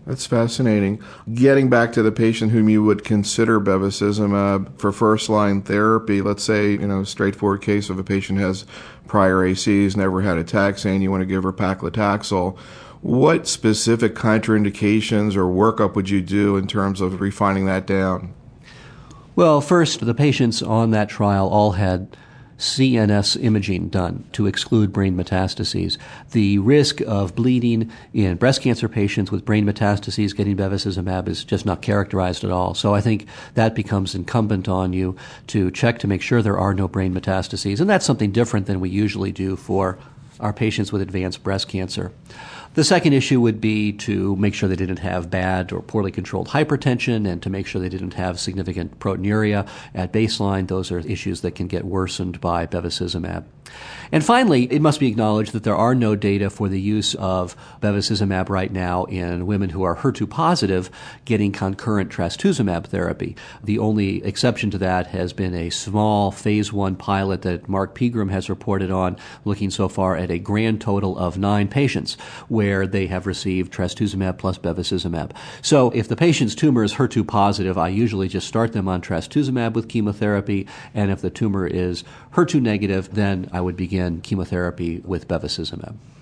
That's fascinating. Getting back to the patient whom you would consider bevacizumab for first-line therapy, let's say, a straightforward case of a patient has prior ACs, never had a taxane, you want to give her paclitaxel. What specific contraindications or workup would you do in terms of refining that down? Well, first, the patients on that trial all had CNS imaging done to exclude brain metastases. The risk of bleeding in breast cancer patients with brain metastases getting bevacizumab is just not characterized at all. So I think that becomes incumbent on you to check to make sure there are no brain metastases. And that's something different than we usually do for our patients with advanced breast cancer. The second issue would be to make sure they didn't have bad or poorly controlled hypertension and to make sure they didn't have significant proteinuria at baseline. Those are issues that can get worsened by bevacizumab. And finally, it must be acknowledged that there are no data for the use of bevacizumab right now in women who are HER2 positive getting concurrent trastuzumab therapy. The only exception to that has been a small phase 1 pilot that Mark Pegram has reported on, looking so far at a grand total of 9 patients where they have received trastuzumab plus bevacizumab. So if the patient's tumor is HER2 positive, I usually just start them on trastuzumab with chemotherapy, and if the tumor is HER2 negative, then I would begin chemotherapy with bevacizumab.